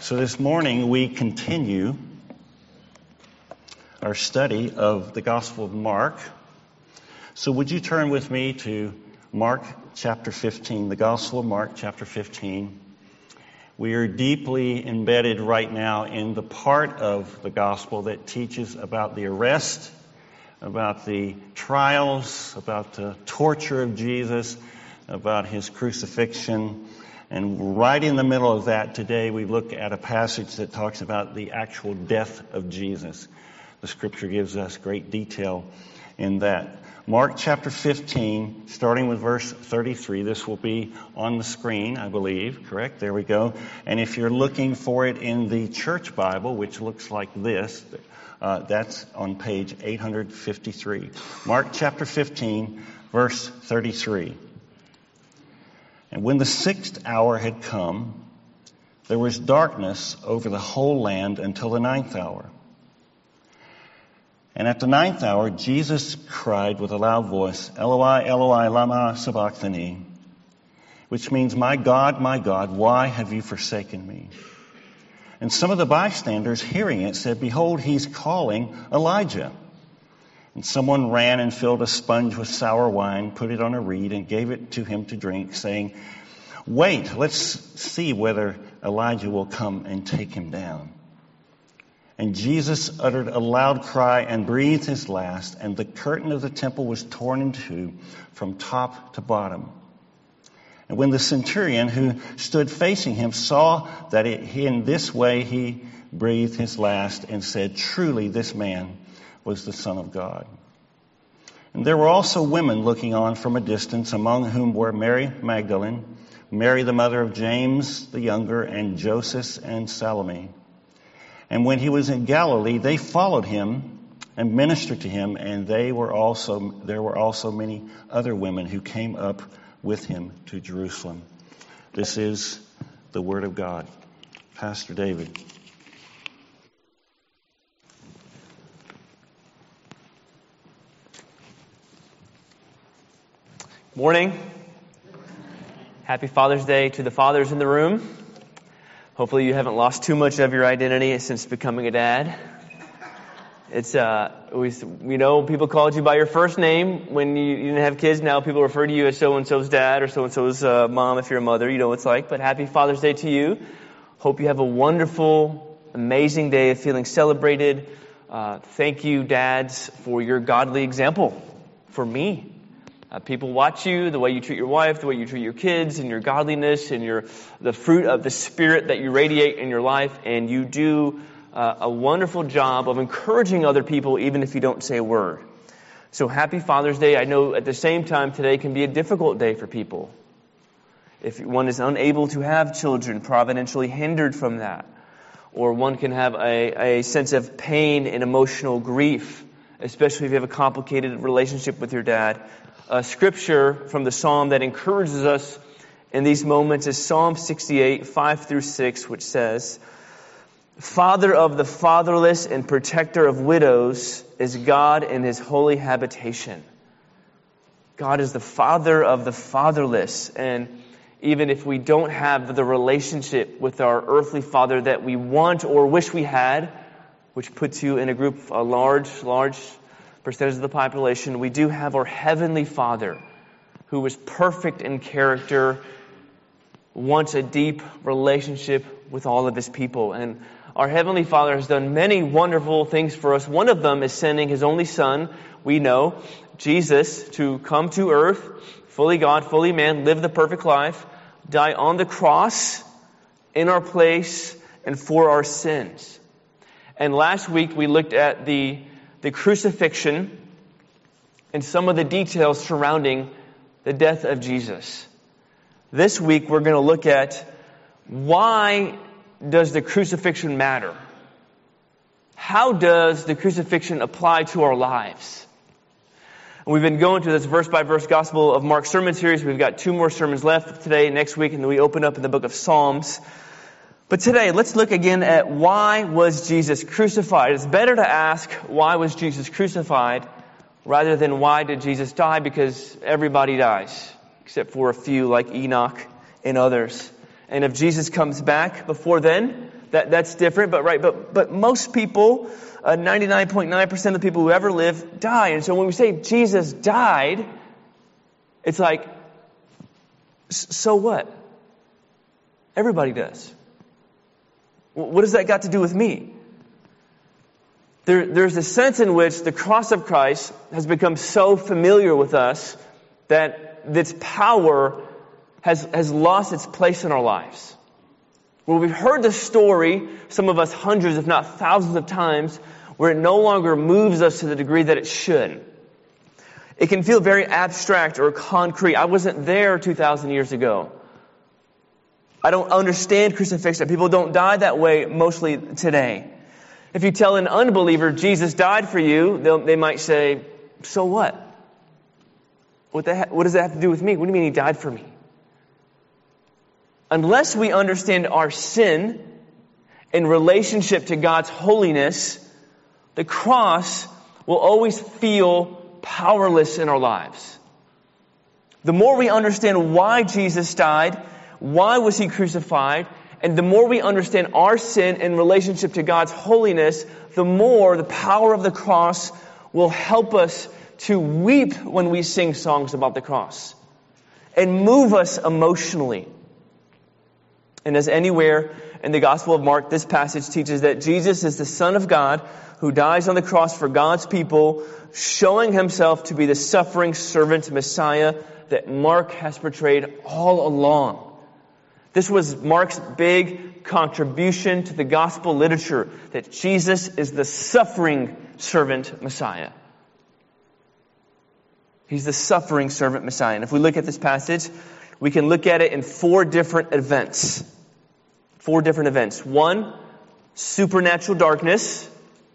So this morning we continue our study of the Gospel of Mark. So would you turn with me to Mark chapter 15, the Gospel of Mark chapter 15. We are deeply embedded right now in the part of the Gospel that teaches about the arrest, about the trials, about the torture of Jesus, about his crucifixion. And right in the middle of that today, we look at a passage that talks about the actual death of Jesus. The Scripture gives us great detail in that. Mark chapter 15, starting with verse 33. This will be on the screen, I believe. Correct? There we go. And if you're looking for it in the Church Bible, which looks like this, that's on page 853. Mark chapter 15, verse 33. And when the 6th hour had come, there was darkness over the whole land until the 9th hour. And at the 9th hour, Jesus cried with a loud voice, Eloi, Eloi, lama sabachthani, which means, my God, why have you forsaken me? And some of the bystanders hearing it said, behold, he's calling Elijah. And someone ran and filled a sponge with sour wine, put it on a reed, and gave it to him to drink, saying, wait, let's see whether Elijah will come and take him down. And Jesus uttered a loud cry and breathed his last, and the curtain of the temple was torn in two from top to bottom. And when the centurion who stood facing him saw that in this way he breathed his last and said, truly this man was the Son of God. And there were also women looking on from a distance, among whom were Mary Magdalene, Mary the mother of James the younger, and Joseph and Salome. And when he was in Galilee, they followed him and ministered to him, and there were also many other women who came up with him to Jerusalem. This is the Word of God. Pastor David. Morning. Happy Father's Day to the fathers in the room. Hopefully you haven't lost too much of your identity since becoming a dad. We know people called you by your first name when you didn't have kids. Now people refer to you as so-and-so's dad or so-and-so's mom if you're a mother. You know what it's like. But happy Father's Day to you. Hope you have a wonderful, amazing day of feeling celebrated. Thank you, dads, for your godly example for me. People watch you, the way you treat your wife, the way you treat your kids, and your godliness, and the fruit of the Spirit that you radiate in your life, and you do a wonderful job of encouraging other people, even if you don't say a word. So happy Father's Day. I know at the same time today can be a difficult day for people. If one is unable to have children, providentially hindered from that, or one can have a sense of pain and emotional grief, especially if you have a complicated relationship with your dad. A scripture from the Psalm that encourages us in these moments is Psalm 68, 5-6, which says, Father of the fatherless and protector of widows is God in his holy habitation. God is the Father of the fatherless. And even if we don't have the relationship with our earthly father that we want or wish we had, which puts you in a group, a large percentage of the population, we do have our Heavenly Father, who was perfect in character, wants a deep relationship with all of his people. And our Heavenly Father has done many wonderful things for us. One of them is sending his only Son, we know, Jesus, to come to earth, fully God, fully man, live the perfect life, die on the cross in our place and for our sins. And last week we looked at the crucifixion and some of the details surrounding the death of Jesus. This week we're going to look at why does the crucifixion matter? How does the crucifixion apply to our lives? And we've been going through this verse-by-verse Gospel of Mark sermon series. We've got 2 more sermons left today, next week, and then we open up in the book of Psalms. But today, let's look again at why was Jesus crucified. It's better to ask, why was Jesus crucified, rather than why did Jesus die, because everybody dies, except for a few like Enoch and others. And if Jesus comes back before then, That's different, but most people, 99.9% of the people who ever live die. And so when we say Jesus died, it's like, so what? Everybody does. What has that got to do with me? There's a sense in which the cross of Christ has become so familiar with us that its power has lost its place in our lives. Well, we've heard the story, some of us hundreds, if not thousands of times, where it no longer moves us to the degree that it should. It can feel very abstract or concrete. I wasn't there 2,000 years ago. I don't understand crucifixion. People don't die that way mostly today. If you tell an unbeliever Jesus died for you, they might say, so what? What does that have to do with me? What do you mean he died for me? Unless we understand our sin in relationship to God's holiness, the cross will always feel powerless in our lives. The more we understand why Jesus died, why was he crucified, and the more we understand our sin in relationship to God's holiness, the more the power of the cross will help us to weep when we sing songs about the cross and move us emotionally. And as anywhere in the Gospel of Mark, this passage teaches that Jesus is the Son of God who dies on the cross for God's people, showing himself to be the suffering servant Messiah that Mark has portrayed all along. This was Mark's big contribution to the gospel literature, that Jesus is the suffering servant Messiah. He's the suffering servant Messiah. And if we look at this passage, we can look at it in four different events. Four different events. 1, supernatural darkness.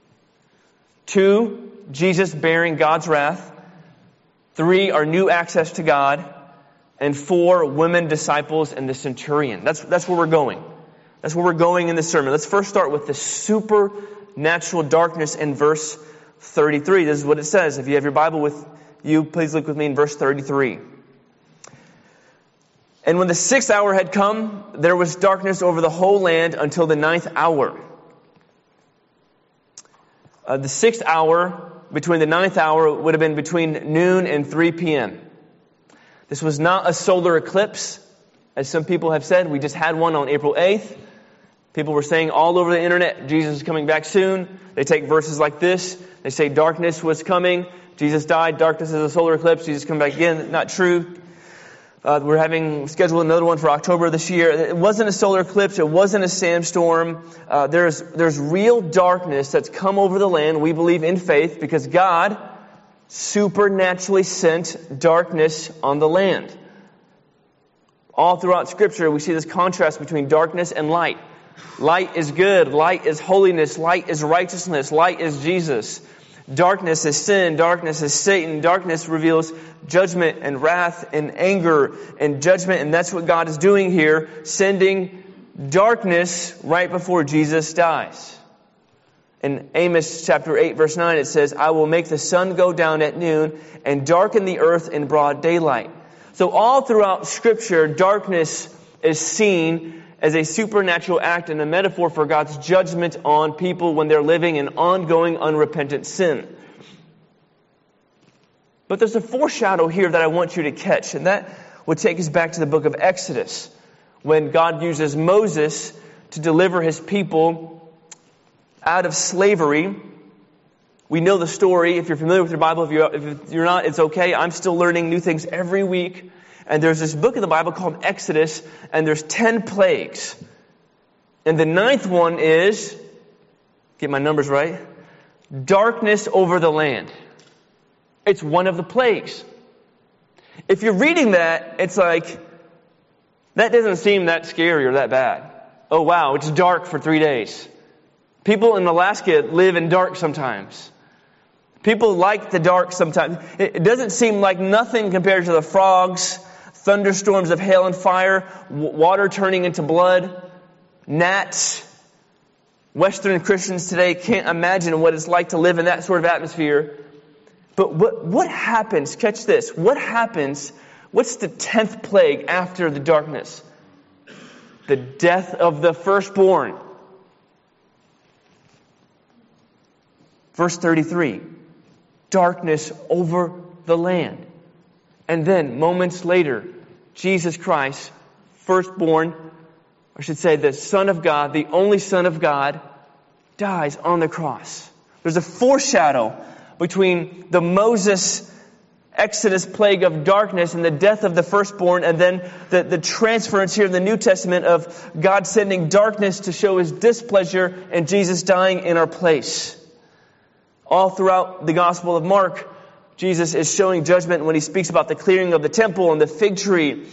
2, Jesus bearing God's wrath. 3, our new access to God. And 4, women disciples and the centurion. That's where we're going. That's where we're going in this sermon. Let's first start with the supernatural darkness in verse 33. This is what it says. If you have your Bible with you, please look with me in verse 33. And when the 6th hour had come, there was darkness over the whole land until the 9th hour. The 6th hour, between the 9th hour, would have been between noon and 3 p.m. This was not a solar eclipse, as some people have said. We just had one on April 8th. People were saying all over the internet, Jesus is coming back soon. They take verses like this. They say darkness was coming. Jesus died. Darkness is a solar eclipse. Jesus coming back again. Not true. We're scheduled another one for October this year. It wasn't a solar eclipse. It wasn't a sandstorm. There's real darkness that's come over the land. We believe in faith because God supernaturally sent darkness on the land. All throughout Scripture, we see this contrast between darkness and light. Light is good. Light is holiness. Light is righteousness. Light is Jesus. Darkness is sin. Darkness is Satan. Darkness reveals judgment and wrath and anger and judgment. And that's what God is doing here, sending darkness right before Jesus dies. In Amos chapter 8, verse 9, it says, I will make the sun go down at noon and darken the earth in broad daylight. So all throughout Scripture, darkness is seen as a supernatural act and a metaphor for God's judgment on people when they're living in ongoing unrepentant sin. But there's a foreshadow here that I want you to catch, and that would take us back to the book of Exodus, when God uses Moses to deliver his people out of slavery. We know the story. If you're familiar with your Bible, if you're not, it's okay. I'm still learning new things every week. And there's this book in the Bible called Exodus, and there's 10 plagues. And the 9th one is, get my numbers right, darkness over the land. It's one of the plagues. If you're reading that, it's like, that doesn't seem that scary or that bad. Oh wow, it's dark for 3 days. People in Alaska live in dark sometimes. People like the dark sometimes. It doesn't seem like nothing compared to the frogs, thunderstorms of hail and fire, water turning into blood, gnats. Western Christians today can't imagine what it's like to live in that sort of atmosphere. But what happens? Catch this. What happens? What's the 10th plague after the darkness? The death of the firstborn. Verse 33, darkness over the land. And then, moments later, Jesus Christ, firstborn, I should say the Son of God, the only Son of God, dies on the cross. There's a foreshadow between the Moses Exodus plague of darkness and the death of the firstborn, and then the transference here in the New Testament of God sending darkness to show His displeasure and Jesus dying in our place. All throughout the Gospel of Mark, Jesus is showing judgment when He speaks about the clearing of the temple and the fig tree.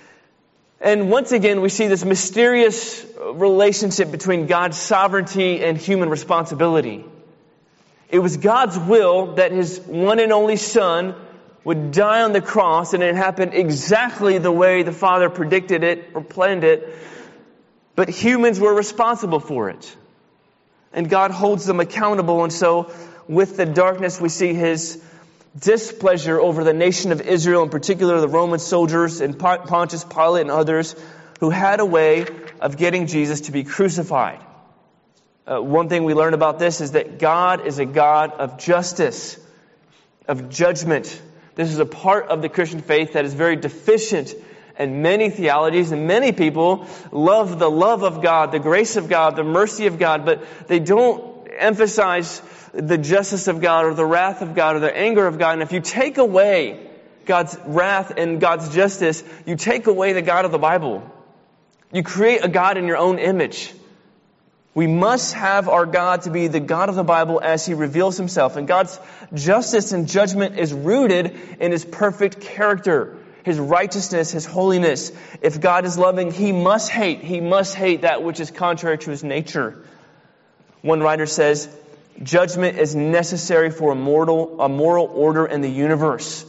And once again, we see this mysterious relationship between God's sovereignty and human responsibility. It was God's will that His one and only Son would die on the cross, and it happened exactly the way the Father predicted it or planned it. But humans were responsible for it. And God holds them accountable. And so with the darkness, we see His displeasure over the nation of Israel, in particular the Roman soldiers and Pontius Pilate and others who had a way of getting Jesus to be crucified. One thing we learn about this is that God is a God of justice, of judgment. This is a part of the Christian faith that is very deficient in many theologies, and many people love the love of God, the grace of God, the mercy of God, but they don't emphasize the justice of God or the wrath of God or the anger of God. And if you take away God's wrath and God's justice, you take away the God of the Bible. You create a God in your own image. We must have our God to be the God of the Bible as He reveals Himself. And God's justice and judgment is rooted in His perfect character, His righteousness, His holiness. If God is loving, He must hate. He must hate that which is contrary to His nature. One writer says, judgment is necessary for a moral order in the universe.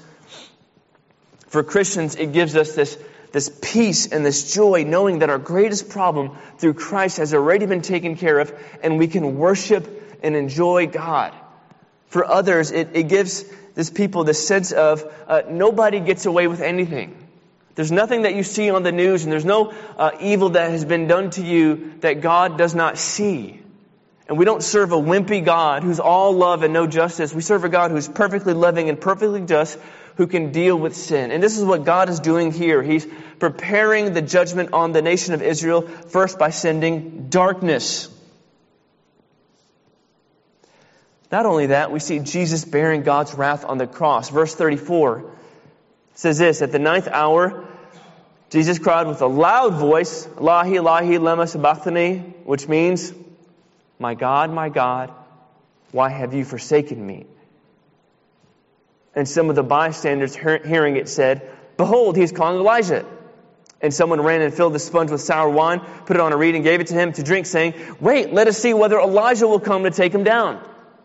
For Christians, it gives us this peace and this joy, knowing that our greatest problem through Christ has already been taken care of, and we can worship and enjoy God. For others, it gives this people the sense of nobody gets away with anything. There's nothing that you see on the news, and there's no evil that has been done to you that God does not see. And we don't serve a wimpy God who's all love and no justice. We serve a God who's perfectly loving and perfectly just, who can deal with sin. And this is what God is doing here. He's preparing the judgment on the nation of Israel, first by sending darkness. Not only that, we see Jesus bearing God's wrath on the cross. Verse 34 says this, at the 9th hour, Jesus cried with a loud voice, Ilahi, Ilahi, lema sabachthani, which means, my God, why have you forsaken me? And some of the bystanders hearing it said, behold, he is calling Elijah. And someone ran and filled the sponge with sour wine, put it on a reed and gave it to him to drink, saying, wait, let us see whether Elijah will come to take him down.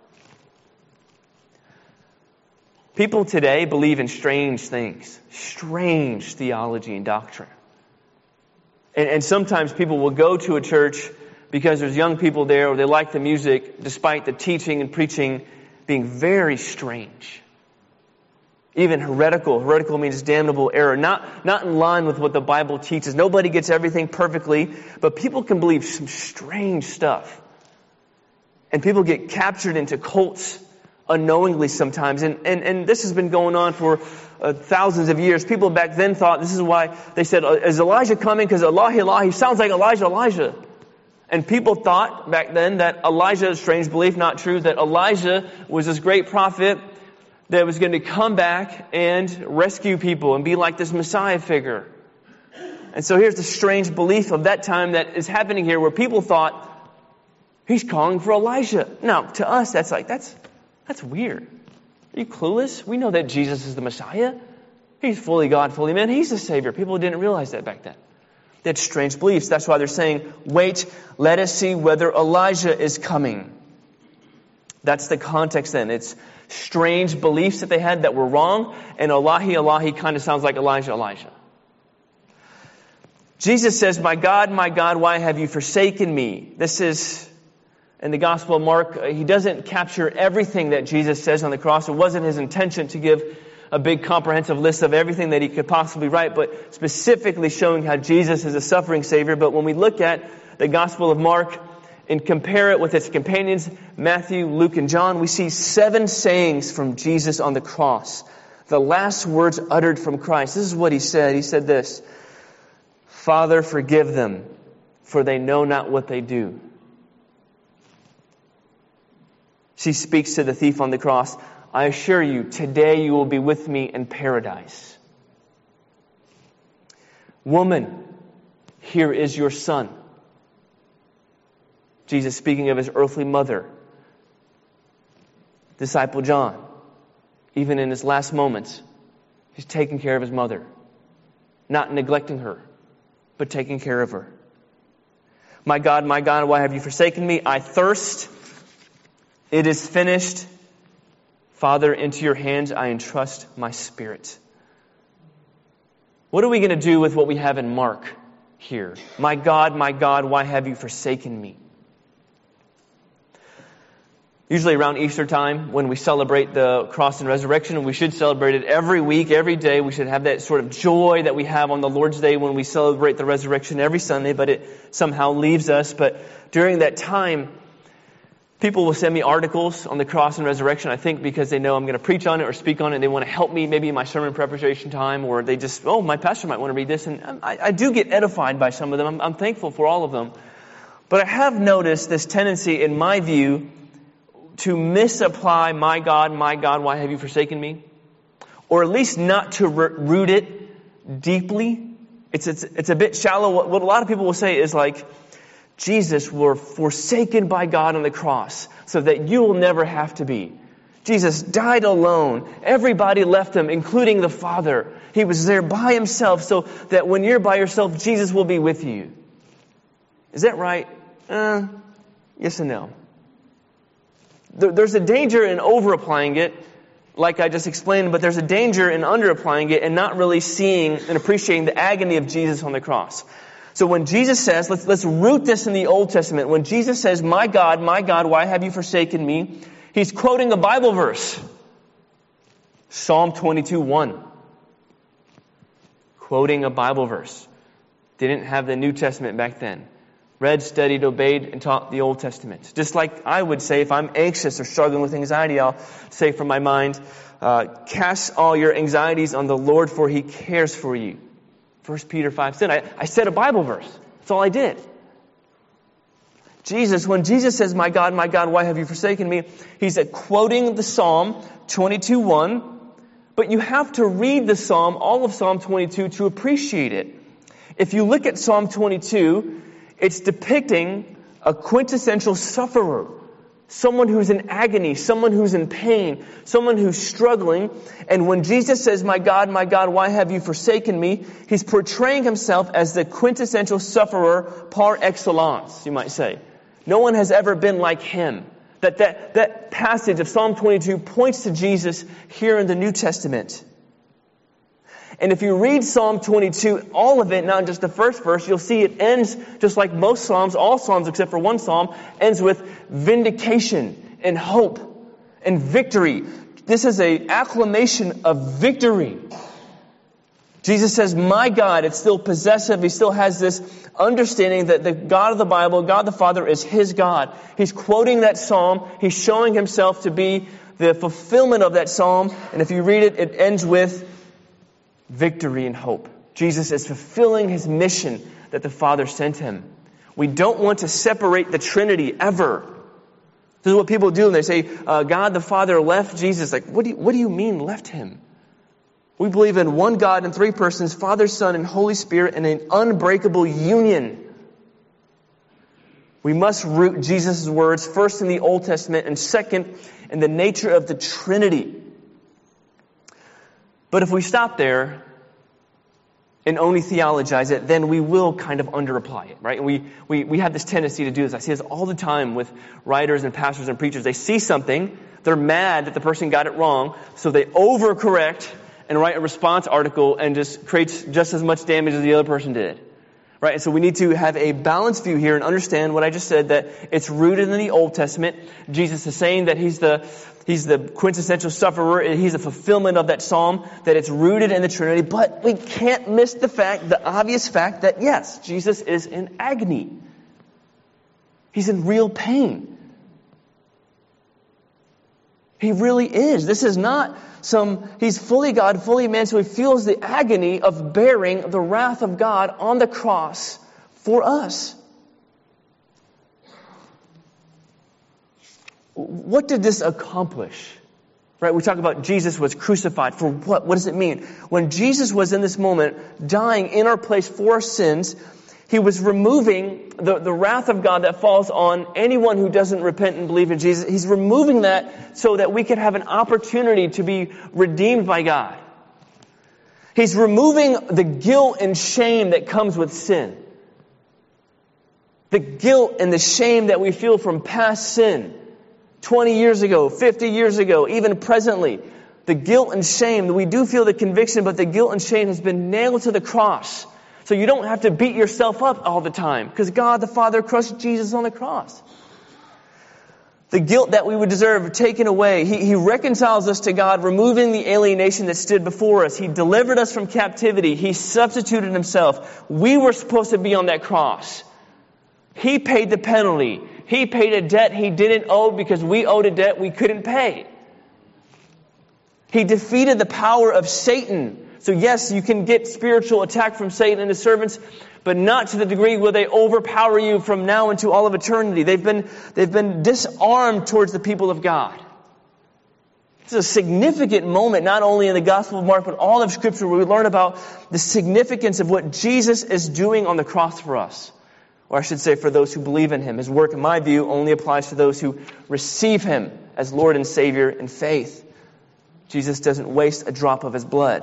People today believe in strange things, strange theology and doctrine. And sometimes people will go to a church because there's young people there or they like the music, despite the teaching and preaching being very strange. Even heretical. Heretical means damnable error. Not in line with what the Bible teaches. Nobody gets everything perfectly, but people can believe some strange stuff. And people get captured into cults unknowingly sometimes. And this has been going on for thousands of years. People back then thought, this is why they said, is Elijah coming? Because Ilahi sounds like Elijah. And people thought back then that Elijah, strange belief, not true, that Elijah was this great prophet that was going to come back and rescue people and be like this Messiah figure. And so here's the strange belief of that time that is happening here, where people thought, he's calling for Elijah. Now, to us, that's weird. Are you clueless? We know that Jesus is the Messiah. He's fully God, fully man. He's the Savior. People didn't realize that back then. They had strange beliefs. That's why they're saying, wait, let us see whether Elijah is coming. That's the context then. It's strange beliefs that they had that were wrong, and Ilahi kind of sounds like Elijah. Jesus says, my God, why have you forsaken me? This is, in the Gospel of Mark, he doesn't capture everything that Jesus says on the cross. It wasn't his intention to give a big comprehensive list of everything that he could possibly write, but specifically showing how Jesus is a suffering Savior. But when we look at the Gospel of Mark, and compare it with its companions, Matthew, Luke, and John, we see 7 sayings from Jesus on the cross. The last words uttered from Christ. This is what he said. He said this, "Father, forgive them, for they know not what they do." She speaks to the thief on the cross, "I assure you, today you will be with me in paradise." "Woman, here is your son." Jesus speaking of his earthly mother. Disciple John, even in his last moments, he's taking care of his mother. Not neglecting her, but taking care of her. My God, why have you forsaken me? I thirst. It is finished. Father, into your hands I entrust my spirit. What are we going to do with what we have in Mark here? My God, why have you forsaken me? Usually around Easter time, when we celebrate the cross and resurrection, and we should celebrate it every week, every day, we should have that sort of joy that we have on the Lord's Day when we celebrate the resurrection every Sunday, but it somehow leaves us. But during that time, people will send me articles on the cross and resurrection, I think because they know I'm going to preach on it or speak on it, and they want to help me maybe in my sermon preparation time, or they just, my pastor might want to read this. And I do get edified by some of them. I'm thankful for all of them. But I have noticed this tendency, in my view, to misapply my God, why have you forsaken me? Or at least not to root it deeply. It's a bit shallow. What a lot of people will say is like, Jesus were forsaken by God on the cross so that you will never have to be. Jesus died alone. Everybody left him, including the Father. He was there by himself so that when you're by yourself, Jesus will be with you. Is that right? Yes and no. There's a danger in over-applying it, like I just explained, but there's a danger in under-applying it and not really seeing and appreciating the agony of Jesus on the cross. So when Jesus says, let's root this in the Old Testament. When Jesus says, my God, why have you forsaken me? He's quoting a Bible verse. Psalm 22:1. Quoting a Bible verse. Didn't have the New Testament back then. Read, studied, obeyed, and taught the Old Testament. Just like I would say if I'm anxious or struggling with anxiety, I'll say from my mind, cast all your anxieties on the Lord, for He cares for you. 1 Peter 5:10. I said a Bible verse. That's all I did. When Jesus says, my God, why have you forsaken me? He's quoting the Psalm 22:1. But you have to read the Psalm, all of Psalm 22, to appreciate it. If you look at Psalm 22, it's depicting a quintessential sufferer. Someone who's in agony, someone who's in pain, someone who's struggling. And when Jesus says, my God, why have you forsaken me? He's portraying himself as the quintessential sufferer par excellence, you might say. No one has ever been like him. That passage of Psalm 22 points to Jesus here in the New Testament. And if you read Psalm 22, all of it, not just the first verse, you'll see it ends just like most Psalms, all Psalms except for one Psalm, ends with vindication and hope and victory. This is an acclamation of victory. Jesus says, my God. It's still possessive. He still has this understanding that the God of the Bible, God the Father, is His God. He's quoting that Psalm. He's showing Himself to be the fulfillment of that Psalm. And if you read it, it ends with victory and hope. Jesus is fulfilling His mission that the Father sent Him. We don't want to separate the Trinity ever. This is what people do when they say, God the Father left Jesus. Like, what do you mean left Him? We believe in one God in three persons, Father, Son, and Holy Spirit, in an unbreakable union. We must root Jesus' words first in the Old Testament and second in the nature of the Trinity. But if we stop there and only theologize it, then we will kind of underapply it, right? And we have this tendency to do this. I see this all the time with writers and pastors and preachers. They see something, they're mad that the person got it wrong, so they overcorrect and write a response article and just creates just as much damage as the other person did. Right? And so we need to have a balanced view here and understand what I just said, that it's rooted in the Old Testament. Jesus is saying that He's the quintessential sufferer. He's a fulfillment of that psalm, that it's rooted in the Trinity. But we can't miss the obvious fact that yes, Jesus is in agony. He's in real pain. He really is. This is not he's fully God, fully man, so he feels the agony of bearing the wrath of God on the cross for us. What did this accomplish? Right? We talk about Jesus was crucified for what? What does it mean? When Jesus was in this moment dying in our place for our sins, he was removing the wrath of God that falls on anyone who doesn't repent and believe in Jesus. He's removing that so that we could have an opportunity to be redeemed by God. He's removing the guilt and shame that comes with sin. The guilt and the shame that we feel from past sin. 20 years ago, 50 years ago, even presently. The guilt and shame, we do feel the conviction, but the guilt and shame has been nailed to the cross. So you don't have to beat yourself up all the time, because God the Father crushed Jesus on the cross. The guilt that we would deserve taken away. He reconciles us to God, removing the alienation that stood before us. He delivered us from captivity. He substituted himself. We were supposed to be on that cross. He paid the penalty. He paid a debt he didn't owe because we owed a debt we couldn't pay. He defeated the power of Satan. So yes, you can get spiritual attack from Satan and his servants, but not to the degree where they overpower you from now into all of eternity. They've been disarmed towards the people of God. It's a significant moment, not only in the Gospel of Mark, but all of Scripture, where we learn about the significance of what Jesus is doing on the cross for us. Or I should say, for those who believe in him. His work, in my view, only applies to those who receive him as Lord and Savior in faith. Jesus doesn't waste a drop of his blood.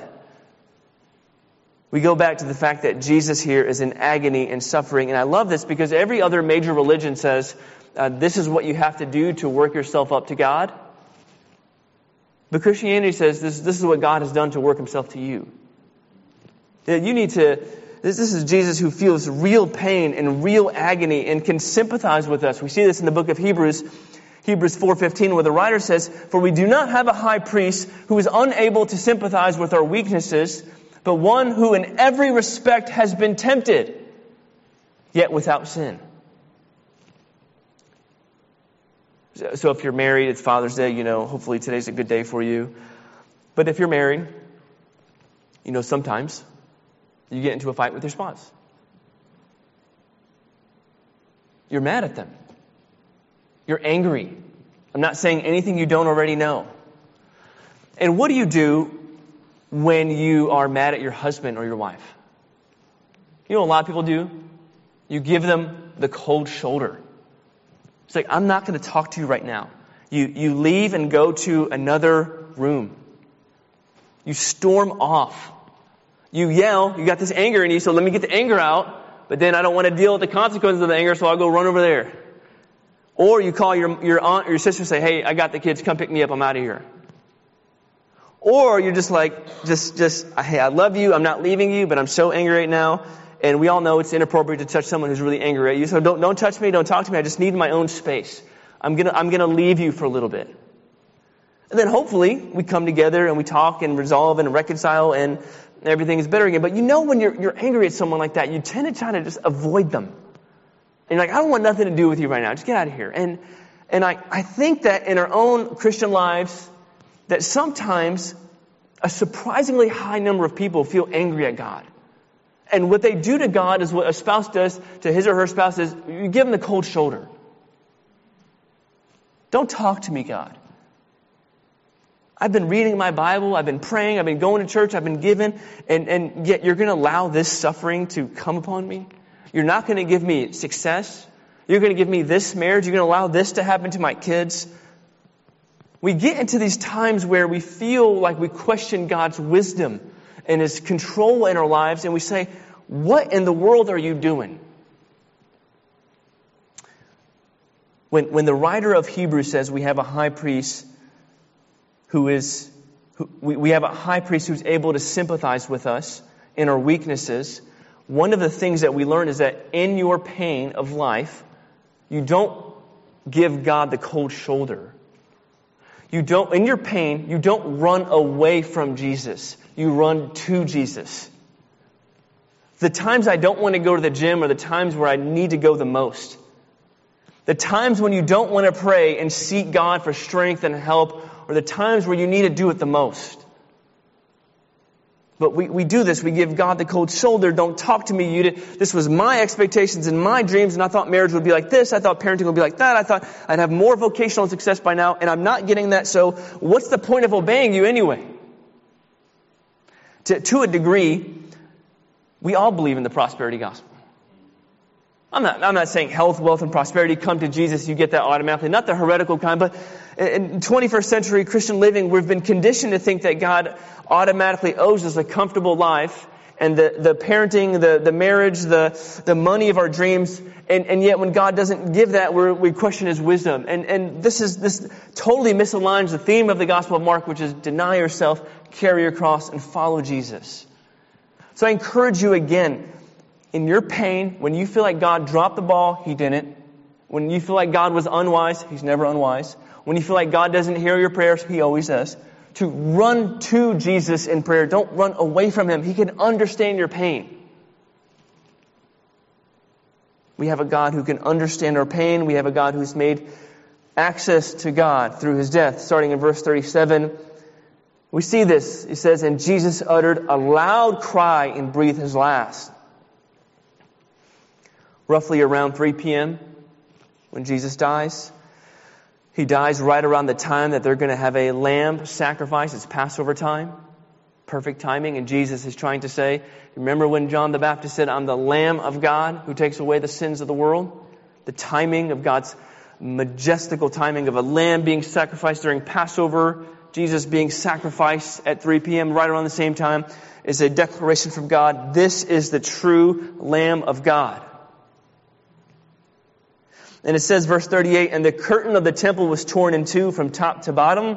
We go back to the fact that Jesus here is in agony and suffering. And I love this because every other major religion says, this is what you have to do to work yourself up to God. But Christianity says, this is what God has done to work himself to you. You need to... This is Jesus who feels real pain and real agony and can sympathize with us. We see this in the book of Hebrews 4:15, where the writer says, "For we do not have a high priest who is unable to sympathize with our weaknesses, but one who in every respect has been tempted, yet without sin." So if you're married, it's Father's Day, hopefully today's a good day for you. But if you're married, sometimes you get into a fight with your spouse. You're mad at them. You're angry. I'm not saying anything you don't already know. And what do you do when you are mad at your husband or your wife? You know what a lot of people do? You give them the cold shoulder. It's like, I'm not going to talk to you right now. You leave and go to another room. You storm off. You yell, you got this anger in you, so let me get the anger out, but then I don't want to deal with the consequences of the anger, so I'll go run over there. Or you call your aunt or your sister and say, "Hey, I got the kids, come pick me up, I'm out of here." Or you're just like, "Hey, I love you, I'm not leaving you, but I'm so angry right now." And we all know it's inappropriate to touch someone who's really angry at you, so don't touch me, don't talk to me, I just need my own space. I'm gonna leave you for a little bit. And then hopefully we come together and we talk and resolve and reconcile and everything is better again. But when you're angry at someone like that, you tend to try to just avoid them. And you're like, I don't want nothing to do with you right now. Just get out of here. And I think that in our own Christian lives, that sometimes a surprisingly high number of people feel angry at God. And what they do to God is what a spouse does to his or her spouse is you give them the cold shoulder. Don't talk to me, God. I've been reading my Bible, I've been praying, I've been going to church, I've been giving, and yet you're going to allow this suffering to come upon me? You're not going to give me success? You're going to give me this marriage? You're going to allow this to happen to my kids? We get into these times where we feel like we question God's wisdom and his control in our lives, and we say, what in the world are you doing? When the writer of Hebrews says we have a high priest we have a high priest who's able to sympathize with us in our weaknesses. One of the things that we learn is that in your pain of life, you don't give God the cold shoulder. In your pain, you don't run away from Jesus. You run to Jesus. The times I don't want to go to the gym are the times where I need to go the most. The times when you don't want to pray and seek God for strength and help are the times where you need to do it the most. But we do this. We give God the cold shoulder. Don't talk to me. This was my expectations and my dreams, and I thought marriage would be like this. I thought parenting would be like that. I thought I'd have more vocational success by now, and I'm not getting that, so what's the point of obeying you anyway? To a degree, we all believe in the prosperity gospel. I'm not saying health, wealth, and prosperity, come to Jesus, you get that automatically. Not the heretical kind, but in 21st century Christian living, we've been conditioned to think that God automatically owes us a comfortable life and the parenting, the marriage, the money of our dreams. And yet when God doesn't give that, we question His wisdom. And this totally misaligns the theme of the Gospel of Mark, which is deny yourself, carry your cross, and follow Jesus. So I encourage you again, in your pain, when you feel like God dropped the ball, He didn't. When you feel like God was unwise, He's never unwise. When you feel like God doesn't hear your prayers, He always does. To run to Jesus in prayer. Don't run away from Him. He can understand your pain. We have a God who can understand our pain. We have a God who's made access to God through His death. Starting in verse 37, we see this. It says, and Jesus uttered a loud cry and breathed His last. Roughly around 3 p.m. when Jesus dies. He dies right around the time that they're going to have a lamb sacrifice. It's Passover time. Perfect timing. And Jesus is trying to say, remember when John the Baptist said, I'm the Lamb of God who takes away the sins of the world? The timing of God's majestical timing of a lamb being sacrificed during Passover, Jesus being sacrificed at 3 p.m. right around the same time, is a declaration from God. This is the true Lamb of God. And it says, verse 38, and the curtain of the temple was torn in two from top to bottom.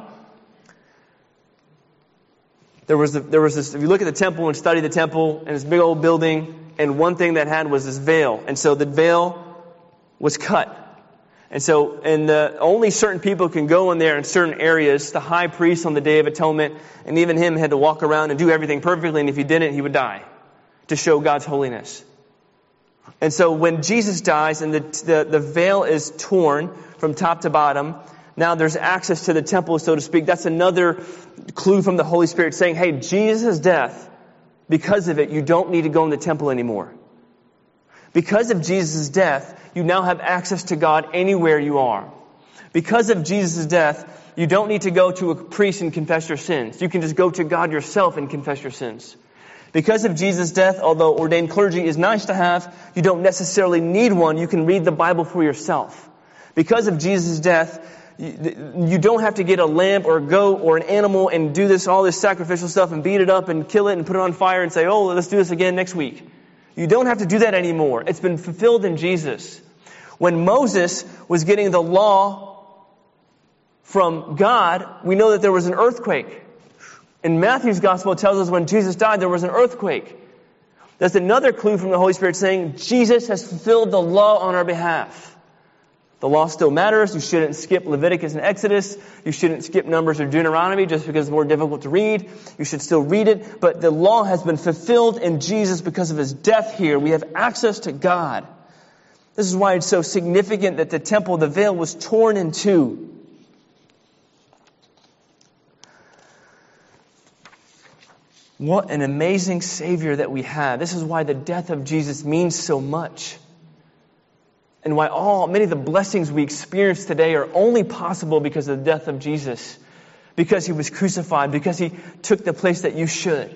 There was this, if you look at the temple and study the temple, and this big old building, and one thing that had was this veil. And so the veil was cut. And only certain people can go in there in certain areas. The high priest on the Day of Atonement, and even him had to walk around and do everything perfectly, and if he didn't, he would die to show God's holiness. And so when Jesus dies and the veil is torn from top to bottom, now there's access to the temple, so to speak. That's another clue from the Holy Spirit saying, hey, Jesus' death, because of it, you don't need to go in the temple anymore. Because of Jesus' death, you now have access to God anywhere you are. Because of Jesus' death, you don't need to go to a priest and confess your sins. You can just go to God yourself and confess your sins. Because of Jesus' death, although ordained clergy is nice to have, you don't necessarily need one. You can read the Bible for yourself. Because of Jesus' death, you don't have to get a lamb or a goat or an animal and do all this sacrificial stuff and beat it up and kill it and put it on fire and say, oh, let's do this again next week. You don't have to do that anymore. It's been fulfilled in Jesus. When Moses was getting the law from God, we know that there was an earthquake. In Matthew's gospel, it tells us when Jesus died, there was an earthquake. That's another clue from the Holy Spirit saying Jesus has fulfilled the law on our behalf. The law still matters. You shouldn't skip Leviticus and Exodus. You shouldn't skip Numbers or Deuteronomy just because it's more difficult to read. You should still read it. But the law has been fulfilled in Jesus because of His death here. We have access to God. This is why it's so significant that the temple, the veil, was torn in two. What an amazing Savior that we have. This is why the death of Jesus means so much. And why many of the blessings we experience today are only possible because of the death of Jesus. Because He was crucified. Because He took the place that you should.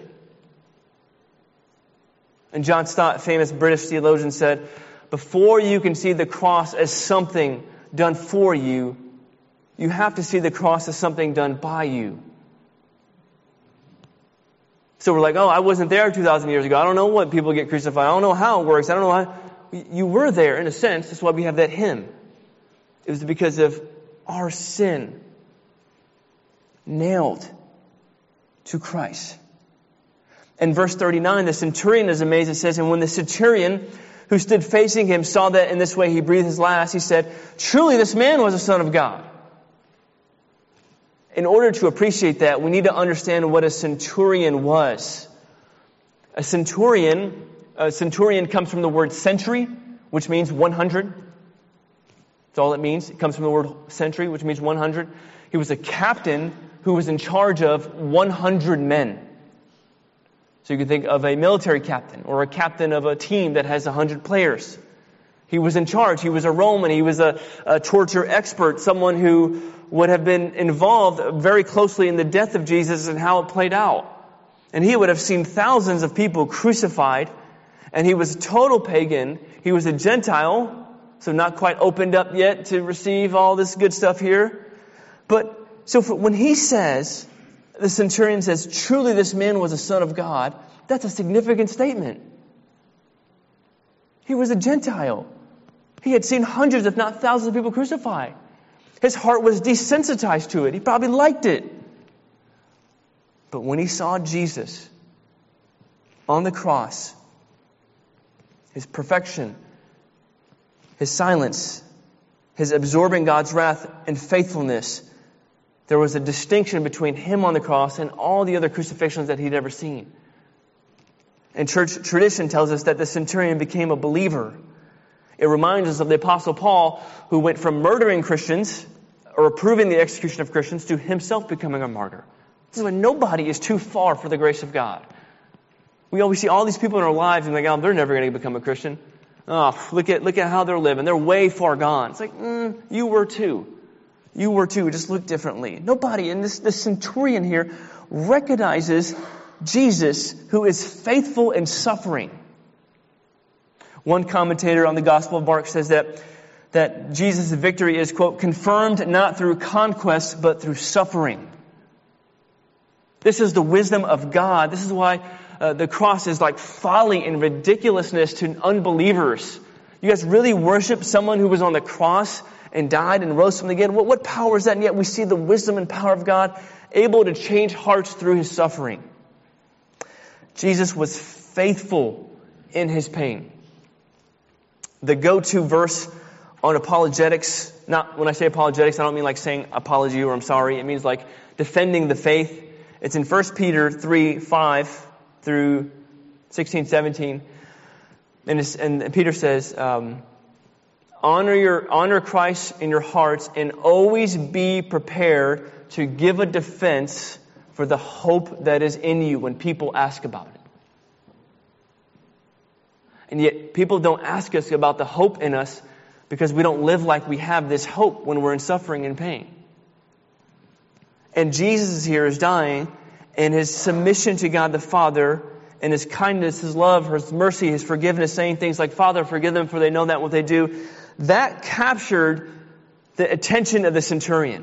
And John Stott, famous British theologian, said, before you can see the cross as something done for you, you have to see the cross as something done by you. So we're like, oh, I wasn't there 2,000 years ago. I don't know what people get crucified. I don't know how it works. I don't know how. You were there in a sense. That's why we have that hymn. It was because of our sin nailed to Christ. In verse 39, the centurion is amazed. It says, and when the centurion who stood facing him saw that in this way he breathed his last, he said, truly this man was a son of God. In order to appreciate that, we need to understand what a centurion was. A centurion comes from the word century, which means 100. It's all it means. It comes from the word century, which means 100. He was a captain who was in charge of 100 men. So you can think of a military captain or a captain of a team that has 100 players. He was in charge. He was a Roman. He was a torture expert, someone who would have been involved very closely in the death of Jesus and how it played out. And he would have seen thousands of people crucified. And he was a total pagan. He was a Gentile, so not quite opened up yet to receive all this good stuff here. But so when he says, the centurion says, truly this man was a son of God, that's a significant statement. He was a Gentile. He had seen hundreds, if not thousands of people crucified. His heart was desensitized to it. He probably liked it. But when he saw Jesus on the cross, his perfection, his silence, his absorbing God's wrath and faithfulness, there was a distinction between him on the cross and all the other crucifixions that he'd ever seen. And church tradition tells us that the centurion became a believer. It reminds us of the Apostle Paul, who went from murdering Christians or approving the execution of Christians to himself becoming a martyr. This is when nobody is too far for the grace of God. We always see all these people in our lives and like, oh, they're never going to become a Christian. Oh, look at how they're living. They're way far gone. It's like, you were too. You were too. Just look differently. Nobody in this centurion here recognizes Jesus, who is faithful in suffering. One commentator on the Gospel of Mark says that Jesus' victory is, quote, confirmed not through conquest, but through suffering. This is the wisdom of God. This is why the cross is like folly and ridiculousness to unbelievers. You guys really worship someone who was on the cross and died and rose from the dead? What power is that? And yet we see the wisdom and power of God able to change hearts through his suffering. Jesus was faithful in his pain. The go-to verse on apologetics, not when I say apologetics, I don't mean like saying apology or I'm sorry. It means like defending the faith. It's in 1 Peter 3:5 through 16, 17. And Peter says, honor Christ in your hearts and always be prepared to give a defense for the hope that is in you when people ask about it. And yet people don't ask us about the hope in us because we don't live like we have this hope when we're in suffering and pain. And Jesus here is dying, and his submission to God the Father and his kindness, his love, his mercy, his forgiveness, saying things like, Father, forgive them for they know not what they do, that captured the attention of the centurion.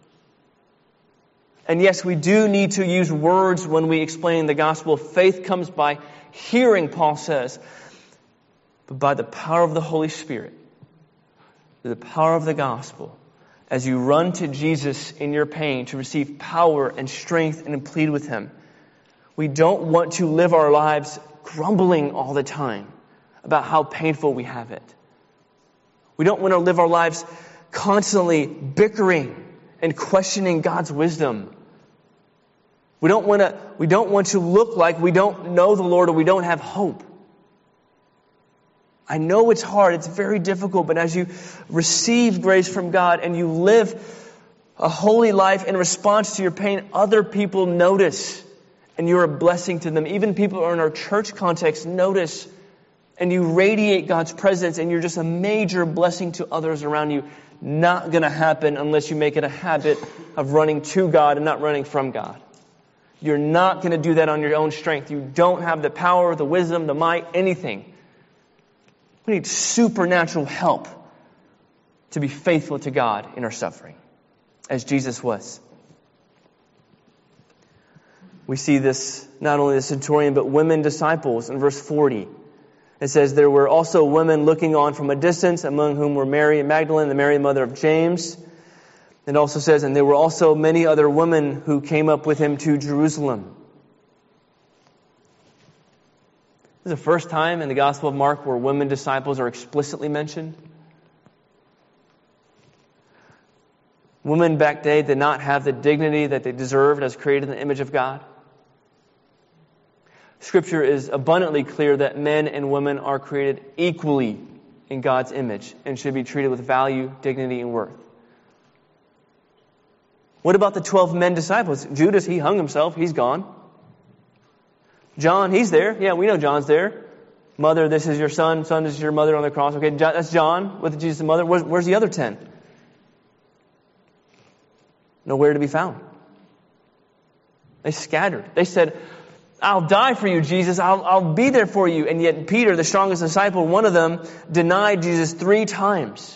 And yes, we do need to use words when we explain the gospel. Faith comes by hearing, Paul says, but by the power of the Holy Spirit, the power of the gospel, as you run to Jesus in your pain to receive power and strength and plead with him. We don't want to live our lives grumbling all the time about how painful we have it. We don't want to live our lives constantly bickering and questioning God's wisdom. We don't want to look like we don't know the Lord or we don't have hope. I know it's hard, it's very difficult, but as you receive grace from God and you live a holy life in response to your pain, other people notice and you're a blessing to them. Even people who are in our church context notice, and you radiate God's presence and you're just a major blessing to others around you. Not going to happen unless you make it a habit of running to God and not running from God. You're not going to do that on your own strength. You don't have the power, the wisdom, the might, anything. We need supernatural help to be faithful to God in our suffering, as Jesus was. We see this, not only the centurion, but women disciples in verse 40. It says, there were also women looking on from a distance, among whom were Mary Magdalene, the Mary mother of James. It also says, and there were also many other women who came up with him to Jerusalem. This is the first time in the Gospel of Mark where women disciples are explicitly mentioned. Women back then did not have the dignity that they deserved as created in the image of God. Scripture is abundantly clear that men and women are created equally in God's image and should be treated with value, dignity, and worth. What about the 12 men disciples? Judas, he hung himself. He's gone. John, he's there. Yeah, we know John's there. Mother, this is your son. Son, this is your mother on the cross. Okay, that's John with Jesus' mother. Where's the other 10? Nowhere to be found. They scattered. They said, I'll die for you, Jesus. I'll be there for you. And yet Peter, the strongest disciple, one of them, denied Jesus 3 times.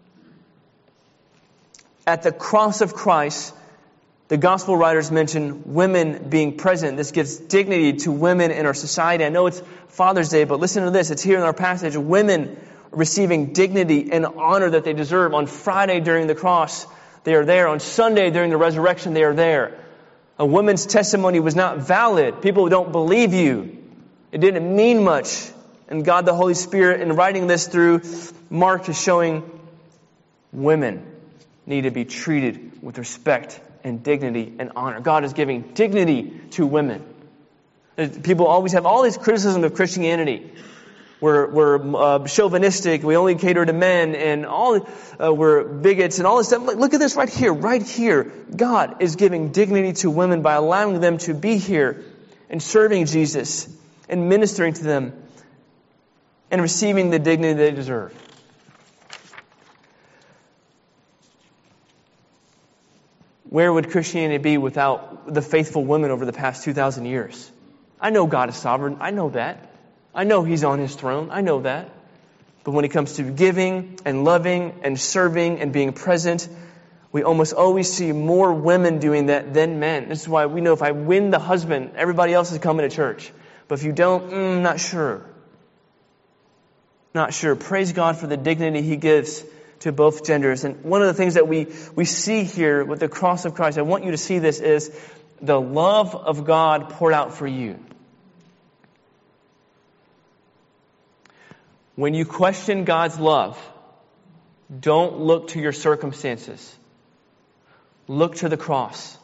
At the cross of Christ, the gospel writers mention women being present. This gives dignity to women in our society. I know it's Father's Day, but listen to this. It's here in our passage. Women receiving dignity and honor that they deserve. On Friday during the cross, they are there. On Sunday during the resurrection, they are there. A woman's testimony was not valid. People don't believe you. It didn't mean much. And God the Holy Spirit, in writing this through Mark, is showing women need to be treated with respect and dignity and honor. God is giving dignity to women. People always have all this criticism of Christianity. We're chauvinistic. We only cater to men, and we're bigots and all this stuff. Look at this right here. Right here, God is giving dignity to women by allowing them to be here and serving Jesus and ministering to them and receiving the dignity they deserve. Where would Christianity be without the faithful women over the past 2,000 years? I know God is sovereign. I know that. I know He's on His throne. I know that. But when it comes to giving and loving and serving and being present, we almost always see more women doing that than men. This is why we know if I win the husband, everybody else is coming to church. But if you don't, not sure. Not sure. Praise God for the dignity He gives to both genders. And one of the things that we see here with the cross of Christ, I want you to see this, is the love of God poured out for you. When you question God's love, don't look to your circumstances. Look to the cross.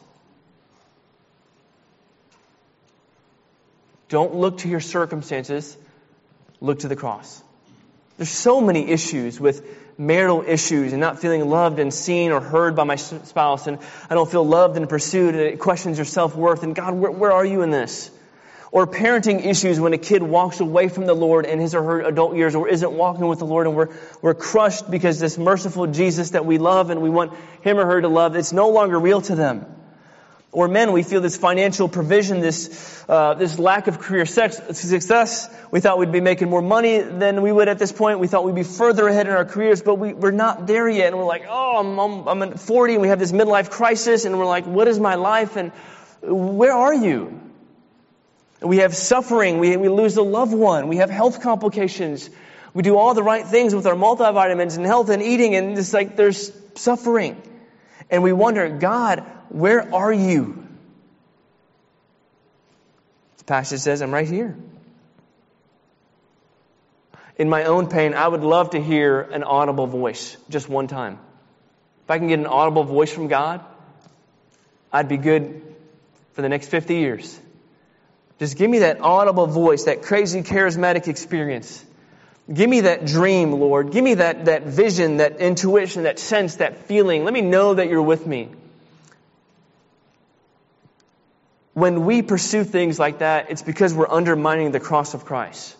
Don't look to your circumstances. Look to the cross. There's so many issues with marital issues and not feeling loved and seen or heard by my spouse, and I don't feel loved and pursued, and it questions your self-worth. And God, where are you in this? Or parenting issues when a kid walks away from the Lord in his or her adult years or isn't walking with the Lord, and we're crushed because this merciful Jesus that we love and we want him or her to love, it's no longer real to them. Or men, we feel this financial provision, this lack of career success. We thought we'd be making more money than we would at this point. We thought we'd be further ahead in our careers, but we're not there yet. And we're like, I'm at 40, and we have this midlife crisis, and we're like, what is my life? And where are you? And we have suffering. We lose a loved one. We have health complications. We do all the right things with our multivitamins and health and eating, and it's like there's suffering. And we wonder, God, where are you? The passage says, I'm right here. In my own pain, I would love to hear an audible voice just one time. If I can get an audible voice from God, I'd be good for the next 50 years. Just give me that audible voice, that crazy charismatic experience. Give me that dream, Lord. Give me that vision, that intuition, that sense, that feeling. Let me know that you're with me. When we pursue things like that, it's because we're undermining the cross of Christ.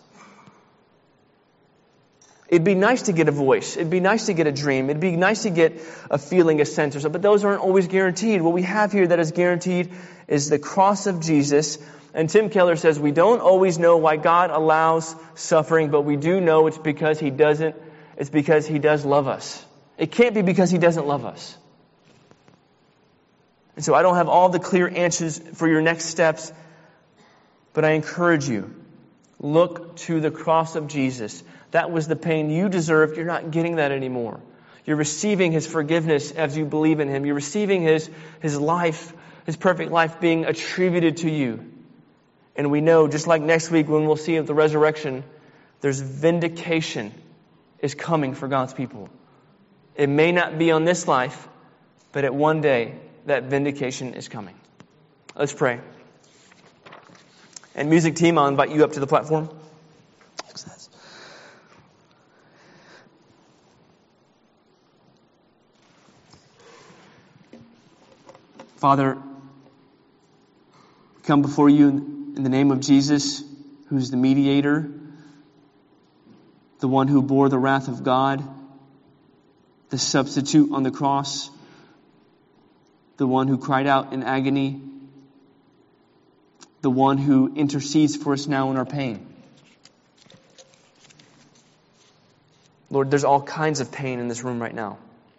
It'd be nice to get a voice. It'd be nice to get a dream. It'd be nice to get a feeling, a sense or something. But those aren't always guaranteed. What we have here that is guaranteed is the cross of Jesus. And Tim Keller says, we don't always know why God allows suffering, but we do know it's because He does love us. It can't be because He doesn't love us. And so I don't have all the clear answers for your next steps, but I encourage you, look to the cross of Jesus. That was the pain you deserved. You're not getting that anymore. You're receiving His forgiveness as you believe in Him. You're receiving His life, His perfect life being attributed to you. And we know, just like next week when we'll see at the resurrection, there's vindication is coming for God's people. It may not be on this life, but at one day, that vindication is coming. Let's pray. And music team, I'll invite you up to the platform. Father, we come before you in the name of Jesus, who's the mediator, the one who bore the wrath of God, the substitute on the cross, the one who cried out in agony, the one who intercedes for us now in our pain. Lord, there's all kinds of pain in this room right now.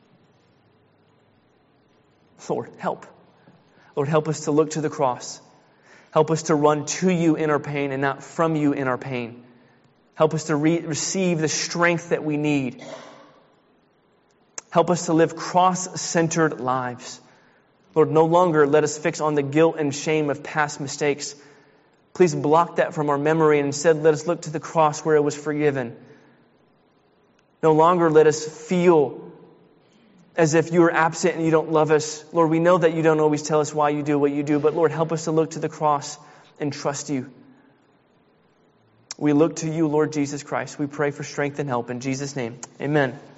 Lord, help. Lord, help us to look to the cross. Help us to run to you in our pain and not from you in our pain. Help us to receive the strength that we need. Help us to live cross-centered lives. Lord, no longer let us fix on the guilt and shame of past mistakes. Please block that from our memory and instead let us look to the cross where it was forgiven. No longer let us feel as if you are absent and you don't love us. Lord, we know that you don't always tell us why you do what you do, but Lord, help us to look to the cross and trust you. We look to you, Lord Jesus Christ. We pray for strength and help in Jesus' name. Amen.